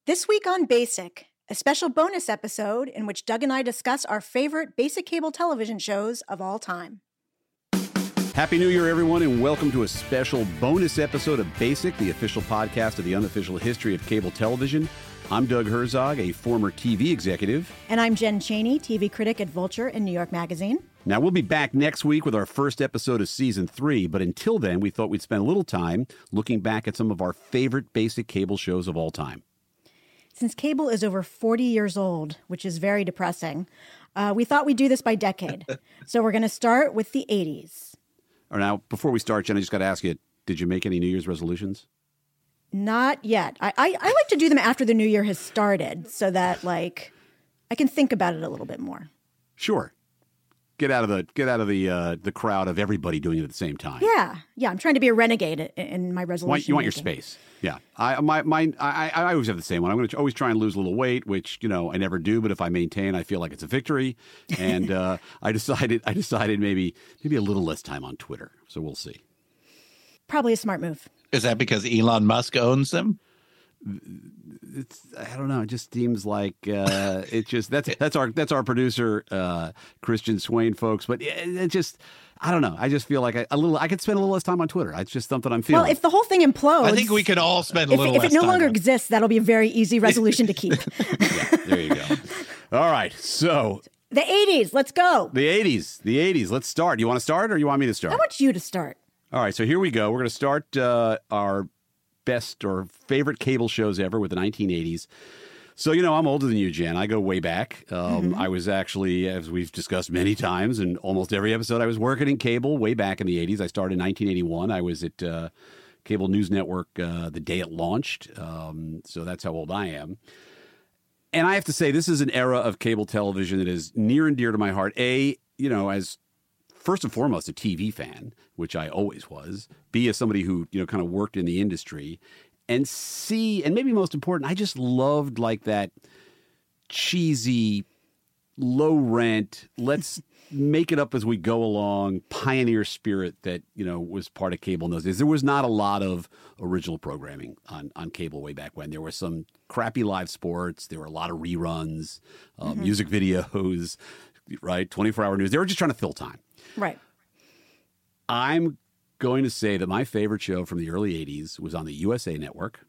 This week on Basic, a special bonus episode in which Doug and I discuss our favorite basic cable television shows of all time. Happy New Year, everyone, and welcome to a special bonus episode of Basic, the official podcast of the unofficial history of cable television. I'm Doug Herzog, a former TV executive. And I'm Jen Chaney, TV critic at Vulture and New York Magazine. Now, we'll be back next week with our first episode of Season 3, but until then, we thought we'd spend a little time looking back at some of our favorite basic cable shows of all time. Since cable is over 40 years old, which is very depressing, we thought we'd do this by decade. So we're going to start with the 80s. All right, now, before we start, Jen, I just got to ask you, did you make any New Year's resolutions? Not yet. I like to do them after the new year has started so that, I can think about it a little bit more. Sure. Get out of the crowd of everybody doing it at the same time. Yeah. I'm trying to be a renegade in my resolution. You want your space. Yeah. I always have the same one. I'm going to always try and lose a little weight, which, I never do. But if I maintain, I feel like it's a victory. And I decided maybe a little less time on Twitter. So we'll see. Probably a smart move. Is that because Elon Musk owns them? I don't know. It just seems like that's our producer Christian Swain, folks. But it just, I don't know. I just feel like I could spend a little less time on Twitter. It's just something I'm feeling. Well, if the whole thing implodes, I think we could all spend a little. If less it no time longer on exists, that'll be a very easy resolution to keep. Yeah, there you go. All right, so the 80s. Let's go. The 80s. Let's start. You want to start, or you want me to start? I want you to start. All right, so here we go. We're going to start our best or favorite cable shows ever with the 1980s. So, I'm older than you, Jen. I go way back. I was actually, as we've discussed many times in almost every episode, I was working in cable way back in the 80s. I started in 1981. I was at Cable News Network the day it launched. So that's how old I am. And I have to say, this is an era of cable television that is near and dear to my heart. As first and foremost, a TV fan, which I always was. B, as somebody who, kind of worked in the industry. And C, and maybe most important, I just loved that cheesy, low rent, let's make it up as we go along, pioneer spirit that, was part of cable in those days. There was not a lot of original programming on cable way back when. There was some crappy live sports. There were a lot of reruns, music videos, right? 24-hour news. They were just trying to fill time. Right. I'm going to say that my favorite show from the early 80s was on the USA Network.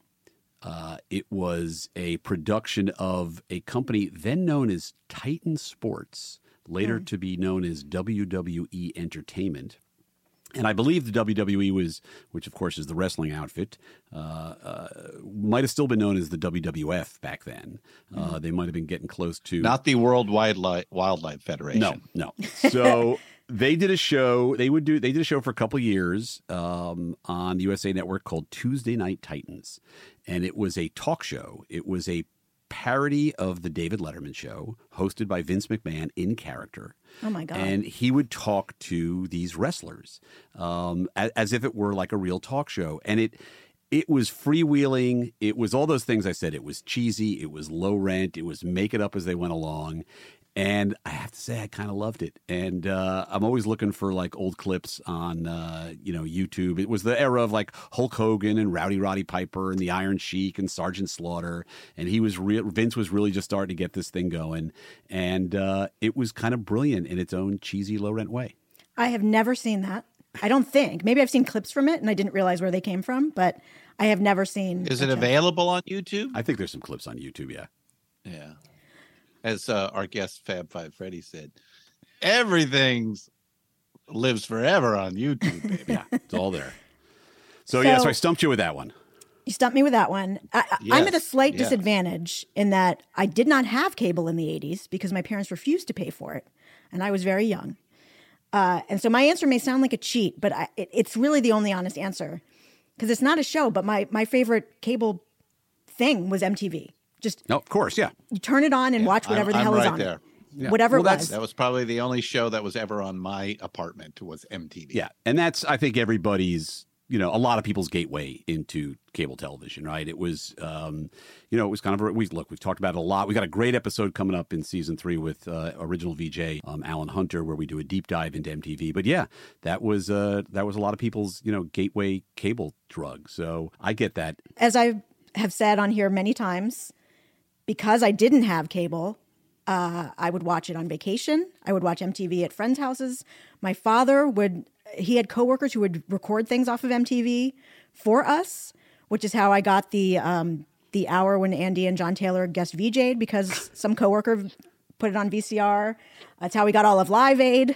It was a production of a company then known as Titan Sports, later to be known as WWE Entertainment. And I believe the WWE was, which of course is the wrestling outfit, might have still been known as the WWF back then. They might have been getting close to... Not the World Wildlife Federation. No. So... They did a show. They did a show for a couple of years on the USA Network called Tuesday Night Titans, and it was a talk show. It was a parody of the David Letterman show, hosted by Vince McMahon in character. Oh my God! And he would talk to these wrestlers as if it were like a real talk show, and it was freewheeling. It was all those things I said. It was cheesy. It was low rent. It was make it up as they went along. And I have to say, I kind of loved it. And I'm always looking for old clips on, YouTube. It was the era of Hulk Hogan and Rowdy Roddy Piper and the Iron Sheik and Sergeant Slaughter. And Vince was really just starting to get this thing going. And it was kind of brilliant in its own cheesy, low rent way. I have never seen that. I don't think. Maybe I've seen clips from it and I didn't realize where they came from, but I have never seen. Is it available on YouTube? I think there's some clips on YouTube, yeah. Yeah. As our guest Fab Five Freddy said, everything lives forever on YouTube, baby. Yeah, it's all there. So I stumped you with that one. You stumped me with that one. I'm at a slight disadvantage in that I did not have cable in the 80s because my parents refused to pay for it, and I was very young. And so my answer may sound like a cheat, but it's really the only honest answer because it's not a show, but my favorite cable thing was MTV. Of course, yeah. You turn it on and watch whatever the hell is on there. Yeah. Whatever it was. That was probably the only show that was ever on my apartment was MTV. Yeah, and that's, I think, everybody's, a lot of people's gateway into cable television, right? It was, it was kind of, we've talked about it a lot. We got a great episode coming up in season 3 with original VJ, Alan Hunter, where we do a deep dive into MTV. But yeah, that was a lot of people's, gateway cable drug. So I get that. As I have said on here many times, because I didn't have cable, I would watch it on vacation. I would watch MTV at friends' houses. My father he had coworkers who would record things off of MTV for us, which is how I got the hour when Andy and John Taylor guest VJ'd, because some coworker put it on VCR. That's how we got all of Live Aid.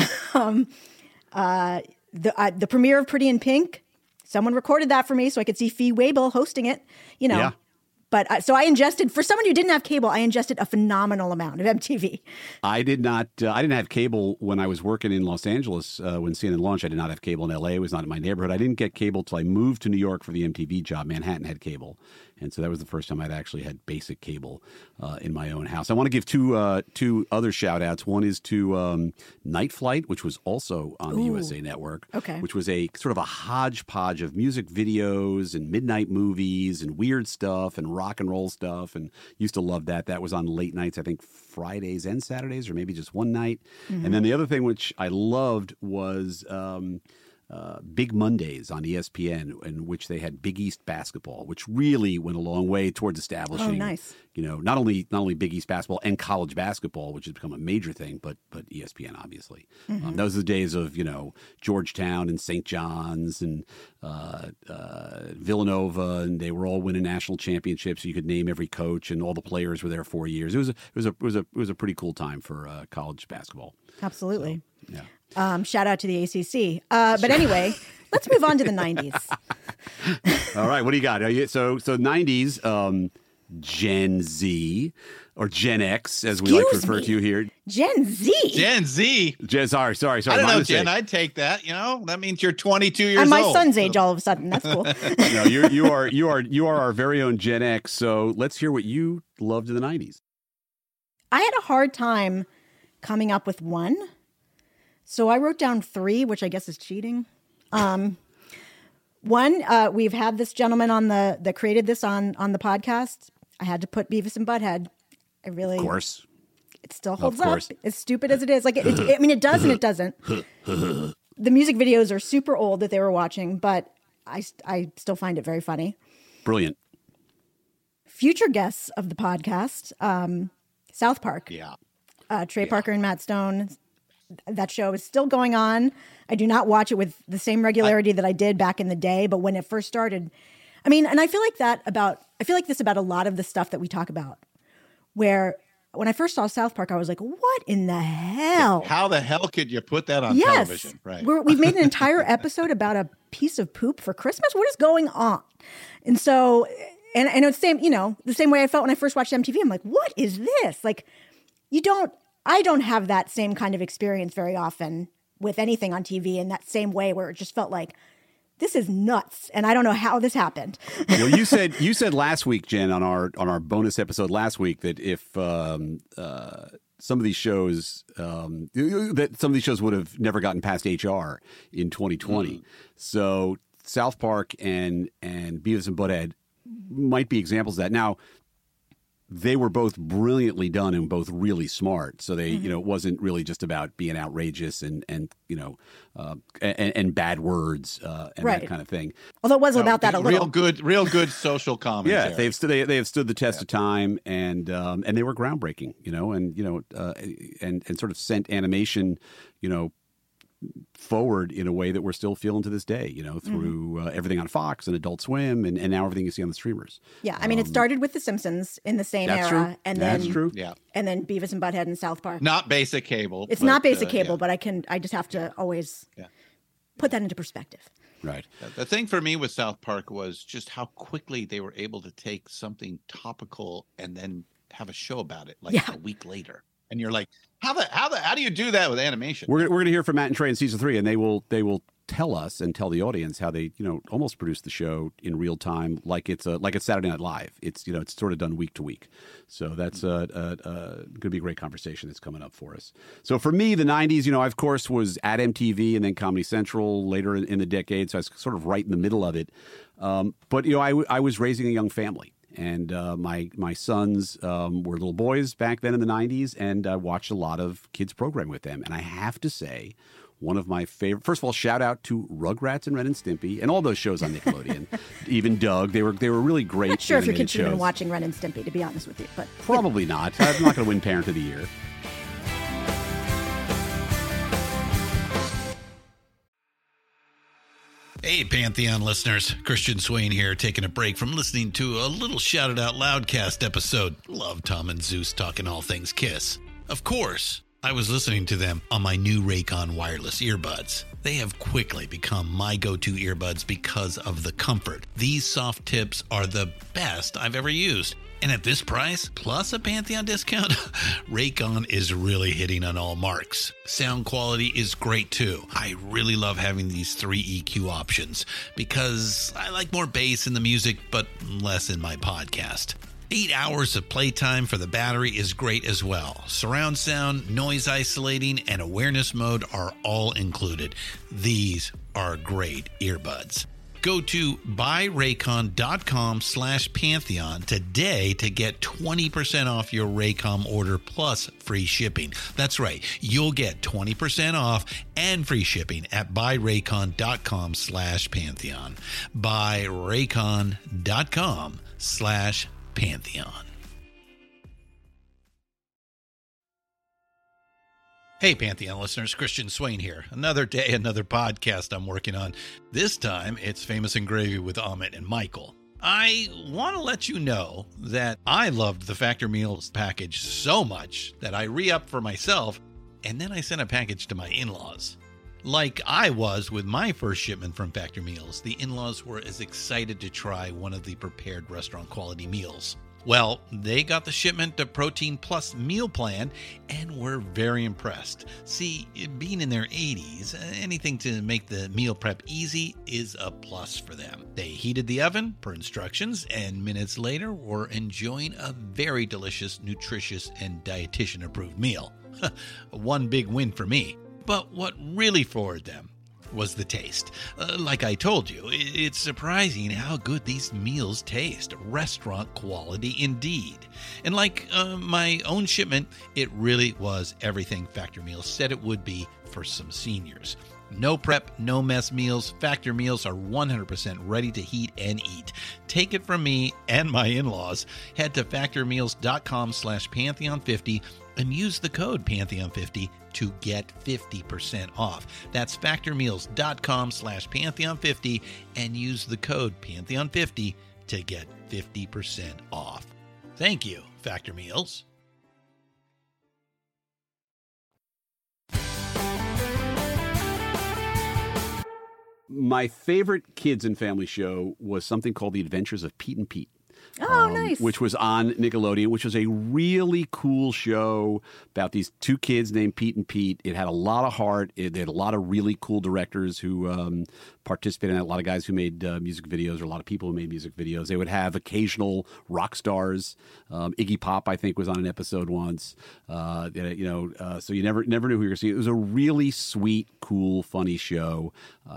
The premiere of Pretty in Pink, someone recorded that for me so I could see Fee Waybill hosting it, Yeah. But so I ingested, for someone who didn't have cable, I ingested a phenomenal amount of MTV. I did not. I didn't have cable when I was working in Los Angeles. When CNN launched, I did not have cable in L.A. It was not in my neighborhood. I didn't get cable till I moved to New York for the MTV job. Manhattan had cable, and so that was the first time I'd actually had basic cable in my own house. I want to give two other shout outs. One is to Night Flight, which was also on the USA Network. Okay. Which was a sort of a hodgepodge of music videos and midnight movies and weird stuff and rock and roll stuff, and used to love that. That was on late nights, I think Fridays and Saturdays, or maybe just one night. Mm-hmm. And then the other thing which I loved was Big Mondays on ESPN, in which they had Big East basketball, which really went a long way towards establishing, not only Big East basketball and college basketball, which has become a major thing, but ESPN, obviously. Mm-hmm. Those are the days of, Georgetown and St. John's and Villanova, and they were all winning national championships. You could name every coach, and all the players were there 4 years. It was a pretty cool time for college basketball. Absolutely. So, yeah. Shout out to the ACC. But anyway, let's move on to the 90s. All right. What do you got? So 90s, Gen Z, or Gen X, as we like to refer to you here. Gen Z. Gen Z. Sorry. I don't know, Jen. I'd take that. That means you're 22 years old. I'm my son's age all of a sudden. That's cool. No, you are our very own Gen X. So let's hear what you loved in the 90s. I had a hard time coming up with one. So I wrote down 3, which I guess is cheating. One, we've had this gentleman that created this on the podcast. I had to put Beavis and Butthead. Of course. It still holds up. As stupid as it is. Like, it does and it doesn't. The music videos are super old that they were watching, but I still find it very funny. Brilliant. Future guests of the podcast, South Park. Yeah. Trey Parker and Matt Stone. That show is still going on. I do not watch it with the same regularity that I did back in the day, but when it first started, and I feel like this about a lot of the stuff that we talk about, where when I first saw South Park, I was like, what in the hell? How the hell could you put that on television? Right. We've made an entire episode about a piece of poop for Christmas. What is going on? And so, and it's the same way I felt when I first watched MTV. I'm like, what is this? Like, I don't have that same kind of experience very often with anything on TV in that same way, where it just felt like, this is nuts, and I don't know how this happened. Well, you said last week, Jen, on our bonus episode last week, that if some of these shows would have never gotten past HR in 2020. Mm-hmm. So South Park and Beavis and Butthead might be examples of that. Now, they were both brilliantly done and both really smart. So they, it wasn't really just about being outrageous and bad words and that kind of thing. Although it was about that a little. Real good social commentary. Yeah, they have stood the test of time, and they were groundbreaking. And sort of sent animation, forward in a way that we're still feeling to this day, through everything on Fox and Adult Swim and now everything you see on the streamers. Yeah, it started with The Simpsons in the same era. True. And that's then, true. Yeah. And then Beavis and Butthead and South Park. Not basic cable. It's not basic cable, but I just have to always put that into perspective. Right. The thing for me with South Park was just how quickly they were able to take something topical and then have a show about it a week later. And you're like, how do you do that with animation? We're going to hear from Matt and Trey in season 3, and they will tell us and tell the audience how they almost produce the show in real time, like it's Saturday Night Live. It's sort of done week to week. So that's going to be a great conversation that's coming up for us. So for me, the 90s, I of course was at MTV and then Comedy Central later in the decade, so I was sort of right in the middle of it. But I was raising a young family. And my sons were little boys back then in the 90s, and I watched a lot of kids' programming with them. And I have to say, one of my favorite. First of all, shout out to Rugrats and Ren and Stimpy and all those shows on Nickelodeon. Even Doug, they were really great. Not sure if your kids should have been watching Ren and Stimpy, to be honest with you, but probably not. I'm not going to win Parent of the Year. Hey, Pantheon listeners. Christian Swain here, taking a break from listening to a little Shout It Out Loudcast episode. Love Tom and Zeus talking all things Kiss. Of course, I was listening to them on my new Raycon wireless earbuds. They have quickly become my go-to earbuds because of the comfort. These soft tips are the best I've ever used. And at this price, plus a Pantheon discount, Raycon is really hitting on all marks. Sound quality is great too. I really love having these 3 EQ options because I like more bass in the music, but less in my podcast. 8 hours of playtime for the battery is great as well. Surround sound, noise isolating, and awareness mode are all included. These are great earbuds. Go to buyraycon.com/Pantheon today to get 20% off your Raycom order plus free shipping. That's right. You'll get 20% off and free shipping at buyraycon.com/Pantheon. buyraycon.com/Pantheon. Hey, Pantheon listeners, Christian Swain here. Another day, another podcast I'm working on. This time, it's Famous and Gravy with Amit and Michael. I want to let you know that I loved the Factor Meals package so much that I re-upped for myself, and then I sent a package to my in-laws. Like I was with my first shipment from Factor Meals, the in-laws were as excited to try one of the prepared restaurant quality meals. Well, they got the shipment to Protein Plus meal plan and were very impressed. See, being in their 80s, anything to make the meal prep easy is a plus for them. They heated the oven per instructions and minutes later were enjoying a very delicious, nutritious, and dietitian-approved meal. One big win for me. But what really floored them was the taste. Like I told you, it's surprising how good these meals taste. Restaurant quality indeed. And like my own shipment, it really was everything Factor Meals said it would be for some seniors. No prep, no mess meals. Factor Meals are 100% ready to heat and eat. Take it from me and my in-laws. Head to factormeals.com/Pantheon50 and use the code Pantheon50 to get 50% off. That's factormeals.com/Pantheon50 and use the code Pantheon50 to get 50% off. Thank you, Factor Meals. My favorite kids and family show was something called The Adventures of Pete and Pete. Oh, nice. Which was on Nickelodeon, which was a really cool show about these two kids named Pete and Pete. It had a lot of heart. They had a lot of really cool directors who participated in it, a lot of guys who made music videos, or a lot of people who made music videos. They would have occasional rock stars. Iggy Pop, I think, was on an episode once. So you never knew who you were going to see. It was a really sweet, cool, funny show.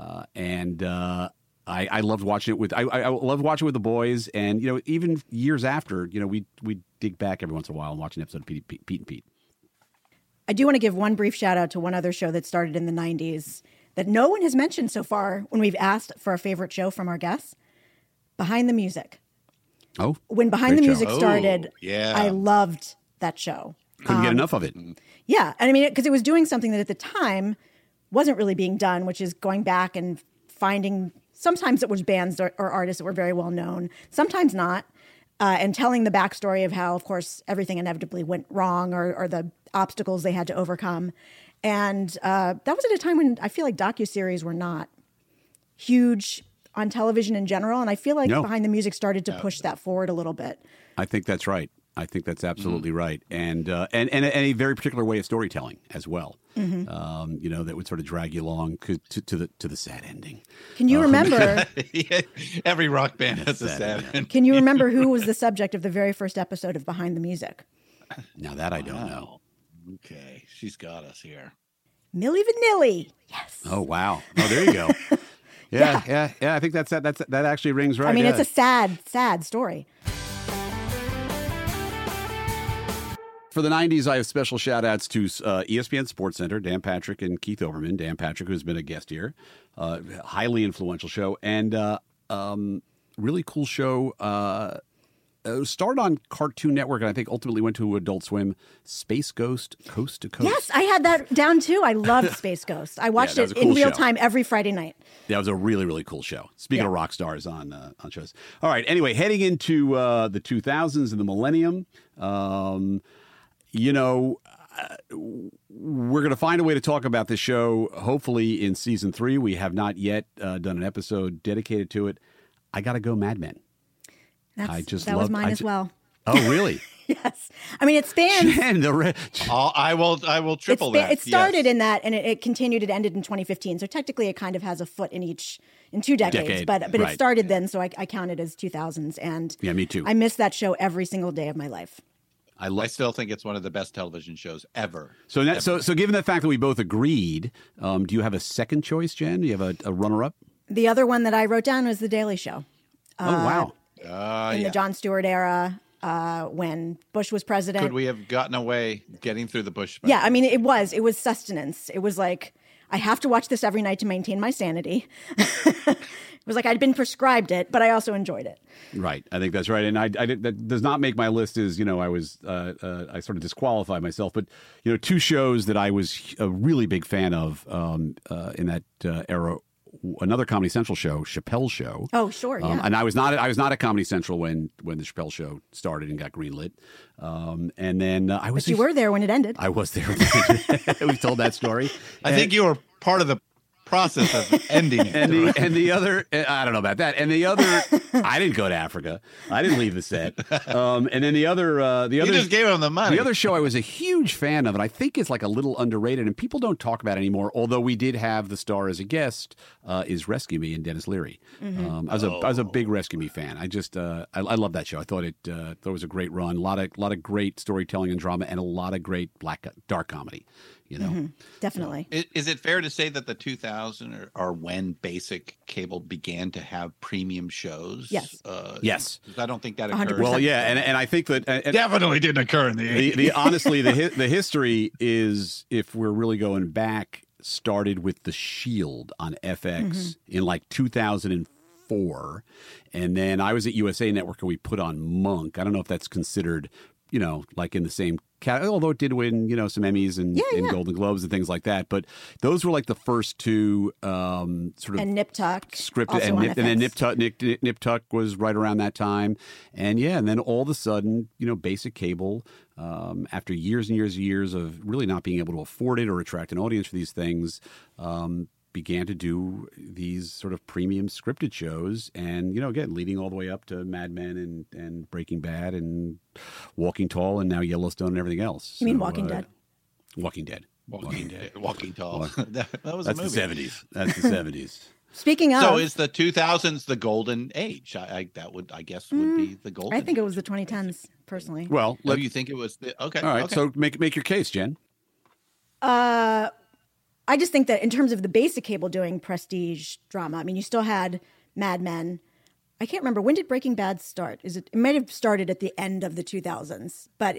I loved watching it with I loved watching it with the boys, and even years after, we dig back every once in a while and watch an episode of Pete and Pete. I do want to give one brief shout out to one other show that started in the 90s that no one has mentioned so far when we've asked for a favorite show from our guests. Behind the Music. Oh, when Behind the Music started, yeah. I loved that show. Couldn't get enough of it. Yeah, and I mean, because it was doing something that at the time wasn't really being done, which is going back and finding. Sometimes it was bands or artists that were very well known, sometimes not, and telling the backstory of how, of course, everything inevitably went wrong or the obstacles they had to overcome. And that was at a time when I feel like docuseries were not huge on television in general, and I feel like Behind the Music started to push that forward a little bit. I think that's right. I think that's absolutely right, and a very particular way of storytelling as well. Mm-hmm. That would sort of drag you along to the sad ending. Can you remember? Every rock band has a sad ending. Can you remember who was the subject of the very first episode of Behind the Music? Now that I don't know. Okay, she's got us here. Milli Vanilli. Yes. Oh wow. Oh, there you go. Yeah. I think that actually rings right. I mean, it's a sad story. for the 90s, I have special shout-outs to ESPN SportsCenter, Dan Patrick and Keith Olbermann. Dan Patrick, who's been a guest here. Highly influential show. And really cool show. It started on Cartoon Network, and I think ultimately went to Adult Swim. Space Ghost, Coast to Coast. Yes, I had that down too. I loved Space Ghost. I watched it in real time every Friday night. That was a really, really cool show. Speaking of rock stars on shows. All right. Anyway, heading into the 2000s and the millennium, we're going to find a way to talk about this show. Hopefully, in season 3, we have not yet done an episode dedicated to it. I got to go, Mad Men. That was mine as well. Oh, really? Yes. I mean, it spans. I will triple that. It started in that, and it continued. It ended in 2015. So technically, it kind of has a foot in 2 decades. But right. It started then, so I count it as 2000s. And yeah, me too. I miss that show every single day of my life. I still think it's one of the best television shows ever. So given the fact that we both agreed, do you have a second choice, Jen? Do you have a runner-up? The other one that I wrote down was The Daily Show. Oh, wow. In the Jon Stewart era, when Bush was president. Could we have gotten away getting through the Bush? Yeah, I mean, it was sustenance. It was like, I have to watch this every night to maintain my sanity. It was like I'd been prescribed it, but I also enjoyed it. Right. I think that's right. And that does not make my list as, I sort of disqualified myself. But, 2 shows that I was a really big fan of in that era. Another Comedy Central show, Chappelle's Show. Oh, sure, yeah. And I was not at Comedy Central when the Chappelle Show started and got greenlit. And then I was. But you were there when it ended. I was there. We've told that story. I think you were part of the process of ending it. And the other, I don't know about that. And the other, I didn't go to Africa. I didn't leave the set. And then the other, you just gave him the money. The other show I was a huge fan of, and I think it's like a little underrated, and people don't talk about it anymore. Although we did have the star as a guest, is Rescue Me and Dennis Leary. Mm-hmm. I was a big Rescue Me fan. I just, I love that show. I thought it was a great run. A lot of great storytelling and drama, and a lot of great dark comedy. Mm-hmm. Definitely. Is it fair to say that the 2000 are when basic cable began to have premium shows? Yes. Yes. I don't think that occurred. 100%. Well, yeah, and I think that definitely didn't occur in the 80s. Honestly, the history is, if we're really going back, started with The Shield on FX in like 2004, and then I was at USA Network and we put on Monk. I don't know if that's considered, like in the same category, although it did win, some Emmys and Golden Globes and things like that. But those were like the first 2 sort of and Nip Tuck scripted, and then Nip Tuck was right around that time, and then all of a sudden, basic cable, after years and years and years of really not being able to afford it or attract an audience for these things, began to do these sort of premium scripted shows, and again, leading all the way up to Mad Men and Breaking Bad and Walking Tall and now Yellowstone and everything else. You mean Walking Dead? Walking Dead. Walking Tall. That was That's a movie. The 70s. That's the 70s. Speaking of, so is the 2000s the golden age? That would, I guess, would be the golden. I think it was the 2010s, personally. Well, you think it was okay? All right, okay. so make your case, Jen. I just think that in terms of the basic cable doing prestige drama, I mean, you still had Mad Men. I can't remember, when did Breaking Bad start? It might have started at the end of the 2000s, but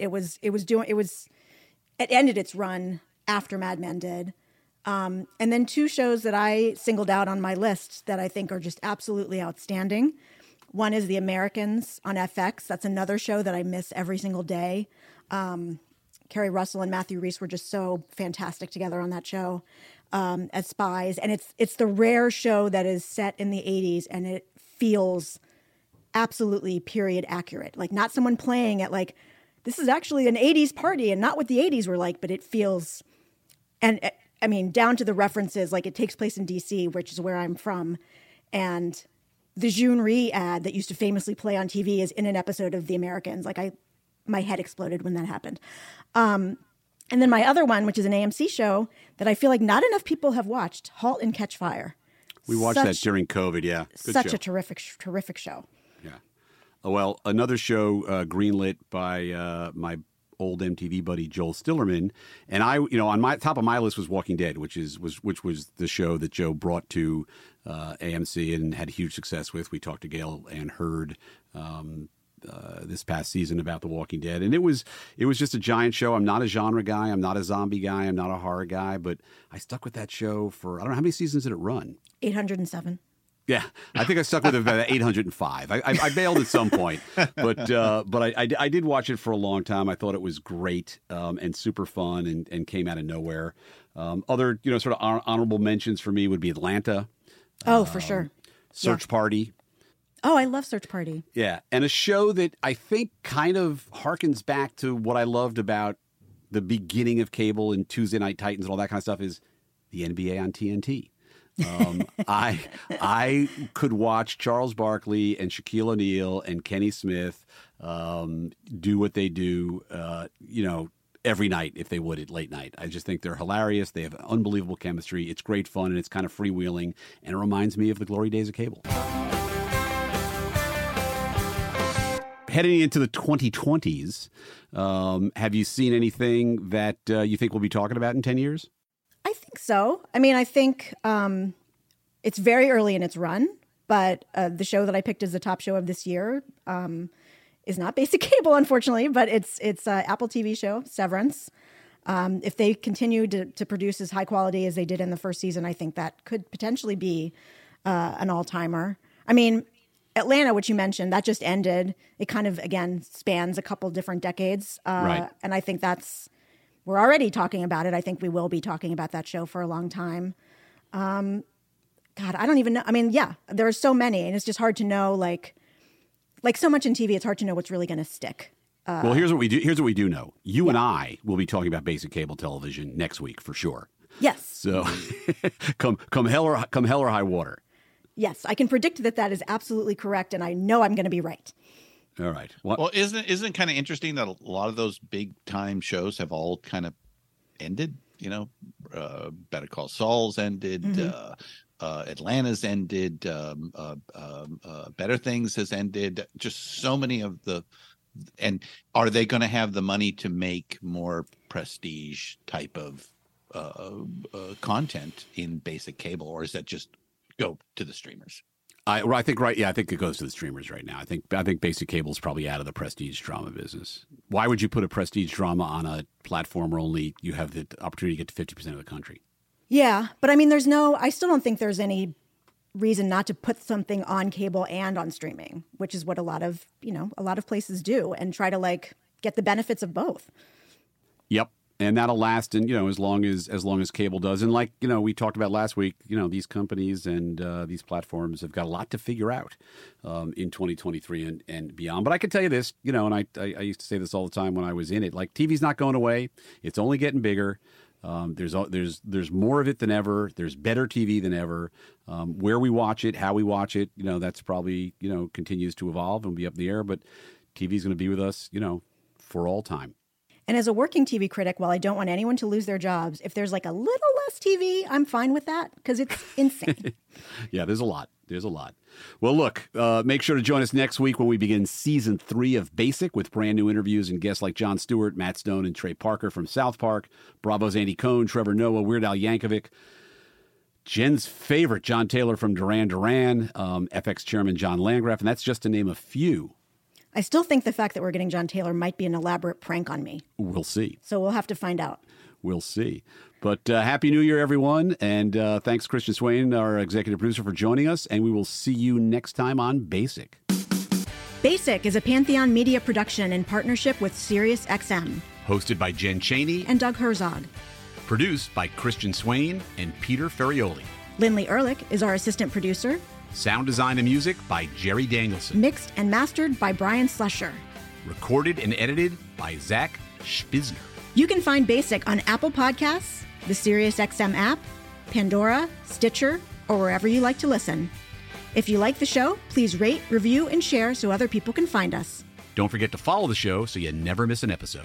it ended its run after Mad Men did. And then 2 shows that I singled out on my list that I think are just absolutely outstanding. One is The Americans on FX. That's another show that I miss every single day. Kerry Russell and Matthew Rhys were just so fantastic together on that show as spies. And it's the rare show that is set in the 80s, and it feels absolutely period accurate. Like, not someone playing at like, this is actually an 80s party and not what the 80s were like, but it feels, and I mean, down to the references, like it takes place in DC, which is where I'm from. And the June Rhee ad that used to famously play on TV is in an episode of The Americans. Like, my head exploded when that happened. And then my other one, which is an AMC show that I feel like not enough people have watched, Halt and Catch Fire. We watched that during COVID, yeah. Good such show. a terrific show. Yeah. Well, another show greenlit by my old MTV buddy Joel Stillerman, and I, on my top of my list was Walking Dead, which was the show that Joe brought to AMC and had huge success with. We talked to Gail and Hurd this past season about The Walking Dead, and it was just a giant show. I'm not a genre guy. I'm not a zombie guy. I'm not a horror guy, but I stuck with that show for, I don't know, how many seasons did it run? 807. Yeah, I think I stuck with it about 805. I bailed at some point, but I did watch it for a long time. I thought it was great and super fun and came out of nowhere. Other, sort of honorable mentions for me would be Atlanta. Oh, for sure. Search Party. Oh, I love Search Party. Yeah, and a show that I think kind of harkens back to what I loved about the beginning of cable and Tuesday Night Titans and all that kind of stuff is the NBA on TNT. I could watch Charles Barkley and Shaquille O'Neal and Kenny Smith do what they do, every night if they would at late night. I just think they're hilarious. They have unbelievable chemistry. It's great fun, and it's kind of freewheeling, and it reminds me of the glory days of cable. Heading into the 2020s, have you seen anything that you think we'll be talking about in 10 years? I think so. I mean, I think it's very early in its run, but the show that I picked as the top show of this year is not basic cable, unfortunately, but it's an Apple TV show, Severance. If they continue to produce as high quality as they did in the first season, I think that could potentially be an all-timer. I mean, Atlanta, which you mentioned, that just ended. It kind of, again, spans a couple different decades. Right. And I think we're already talking about it. I think we will be talking about that show for a long time. God, I don't even know. I mean, yeah, there are so many, and it's just hard to know, like so much in TV, it's hard to know what's really going to stick. Well, here's what we do. Here's what we do know. You and I will be talking about basic cable television next week for sure. Yes. So come hell or high water. Yes, I can predict that is absolutely correct, and I know I'm going to be right. All right. Well, isn't it kind of interesting that a lot of those big time shows have all kind of ended? Better Call Saul's ended. Mm-hmm. Atlanta's ended. Better Things has ended. Just so many of the. And are they going to have the money to make more prestige type of content in basic cable, or is that just go to the streamers? I think right. Yeah, I think it goes to the streamers right now. I think basic cable is probably out of the prestige drama business. Why would you put a prestige drama on a platform where only you have the opportunity to get to 50% of the country? Yeah, but I mean, I still don't think there's any reason not to put something on cable and on streaming, which is what a lot of places do, and try to get the benefits of both. Yep. And that'll last, and as long as cable does, and we talked about last week, these companies and these platforms have got a lot to figure out in 2023 and beyond. But I can tell you this, and I used to say this all the time when I was in it, TV's not going away; it's only getting bigger. There's more of it than ever. There's better TV than ever. Where we watch it, how we watch it, that's probably continues to evolve and be up in the air. But TV's going to be with us, for all time. And as a working TV critic, while I don't want anyone to lose their jobs, if there's a little less TV, I'm fine with that because it's insane. Yeah, there's a lot. Well, look, make sure to join us next week when we begin season 3 of Basic with brand new interviews and guests like Jon Stewart, Matt Stone, and Trey Parker from South Park, Bravo's Andy Cohen, Trevor Noah, Weird Al Yankovic, Jen's favorite, John Taylor from Duran Duran, FX chairman John Landgraf, and that's just to name a few. I still think the fact that we're getting John Taylor might be an elaborate prank on me. We'll see. So we'll have to find out. We'll see. But Happy New Year, everyone. And thanks, Christian Swain, our executive producer, for joining us. And we will see you next time on Basic. Basic is a Pantheon Media production in partnership with SiriusXM. Hosted by Jen Chaney and Doug Herzog. Produced by Christian Swain and Peter Ferrioli. Lindley Ehrlich is our assistant producer. Sound design and music by Jerry Danielson. Mixed and mastered by Brian Slesher. Recorded and edited by Zach Spizner. You can find Basic on Apple Podcasts, the SiriusXM app, Pandora, Stitcher, or wherever you like to listen. If you like the show, please rate, review, and share so other people can find us. Don't forget to follow the show so you never miss an episode.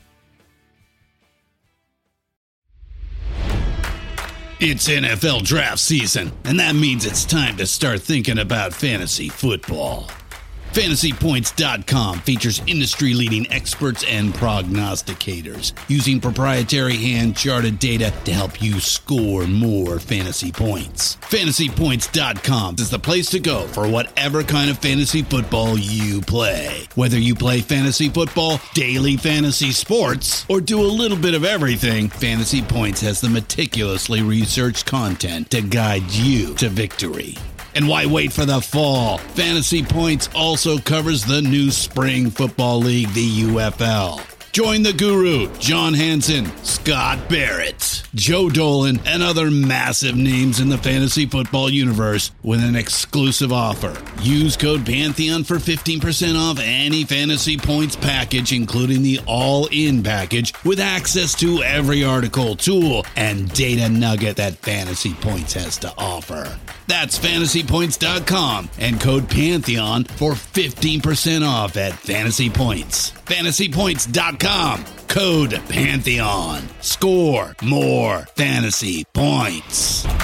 It's NFL draft season, and that means it's time to start thinking about fantasy football. FantasyPoints.com features industry-leading experts and prognosticators using proprietary hand-charted data to help you score more fantasy points. FantasyPoints.com is the place to go for whatever kind of fantasy football you play. Whether you play fantasy football, daily fantasy sports, or do a little bit of everything, Fantasy Points has the meticulously researched content to guide you to victory. And why wait for the fall? Fantasy Points also covers the new spring football league, the UFL. Join the guru, John Hansen, Scott Barrett, Joe Dolan, and other massive names in the fantasy football universe with an exclusive offer. Use code Pantheon for 15% off any Fantasy Points package, including the all-in package, with access to every article, tool, and data nugget that Fantasy Points has to offer. That's FantasyPoints.com and code Pantheon for 15% off at Fantasy Points. FantasyPoints.com, code Pantheon. Score more fantasy points.